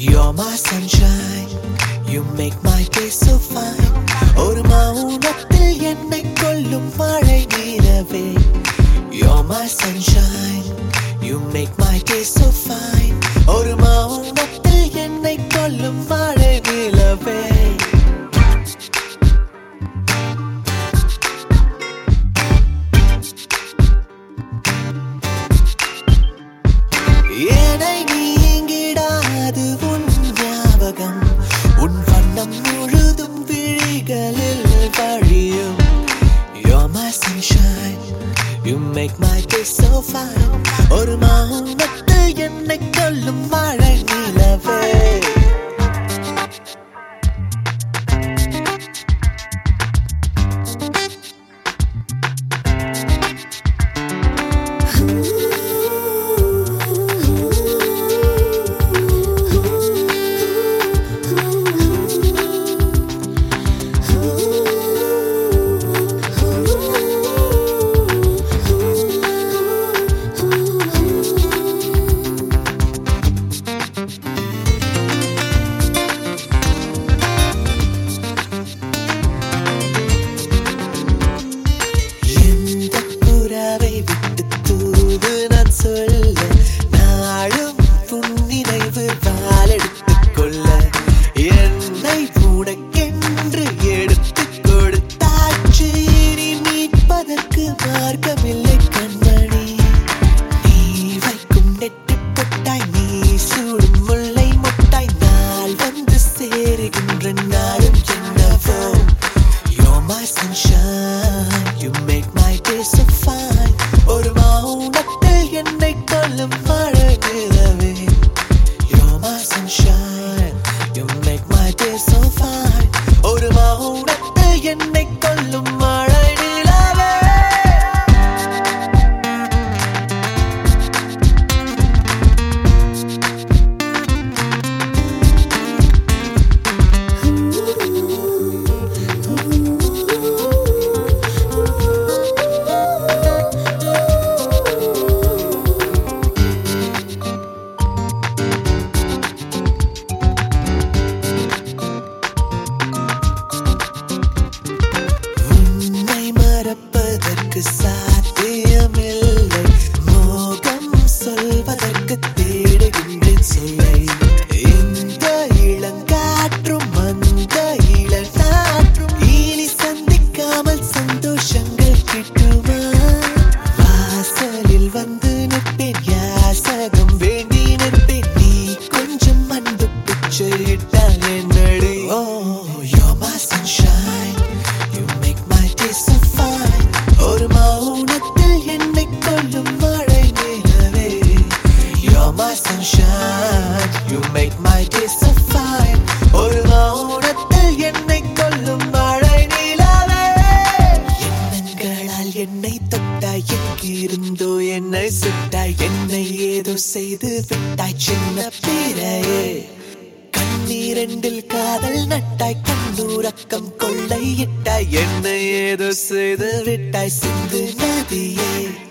You're my sunshine, you make my day so fine. ஒரு மௌனத்தில் என்னை கொல்லும் மழை நிலவே. You're my sunshine, you make my day so fine. ஒரு மௌனத்தில் என்னை கொல்லும் மழை நிலவே. என்னை நீங்கிடாது உன் ஞாபகம், உன் வண்ணம் முழுதும் விழிகளில் வழியும். You're my sunshine, you make my day so fine. ஒரு மௌனத்தில் என்னை கொல்லும் மழை நிலவே. நாளும் புன்னினைவு வாழெடுத்துக் கொள்ள என்னை உனக்கென்று எடுத்துக் கொடுத்தாச்சு. இனி மீட்பதற்கு மார்க்கமில்லை கண்மணி. நீ வைக்கும் நெட்டு பொட்டாய், நீ சூடும் முல்லை முட்டாய், நாள் வந்து சேருகின்ற நாளும் என்னவோ. You're my sunshine, you make my day so fine. ஒரு மௌனத்தில் என்னை கொல்லும் மழை நிலவே. You're my sunshine, you make my day so fine. ஒரு மௌனத்தில் என்னை கொல்லும் மழை நிலவே. மறப்பதற்கு சாத்தியமில்லை, மோகம் சொல்வதற்கு தேடுகின்றேன் சொல்லை. இந்த இளங்காற்றும் அந்த இளநாற்றும் இனி சந்திக்காமல் சந்தோஷங்கள் கிட்டுமா? வாசலில் வந்து நிற்பேன், யாசகம் வேண்டி நிற்பேன், நீ கொஞ்சம் அன்பு பிச்சையிட்டால் என்னடி. You're my sunshine, you make my day so fine. ஒரு மௌனத்தில் என்னை கொல்லும் மழை நிலவே. You're my sunshine, you make my day so fine. ஒரு மௌனத்தில் என்னை கொல்லும் மழை நிலவே. எண்ணங்களால் என்னை தொட்டாய், எங்கிருந்தோ என்னை சுட்டாய், என்னை ஏதோ செய்து விட்டாய் சின்ன பிறையே. கண்ணீரண்டில் காதல் நட்டாய், கண்ணூரக்கம் கொள்ளையிட்டாய், என்னை ஏதோ செய்து விட்டாய் சிந்து நதியே.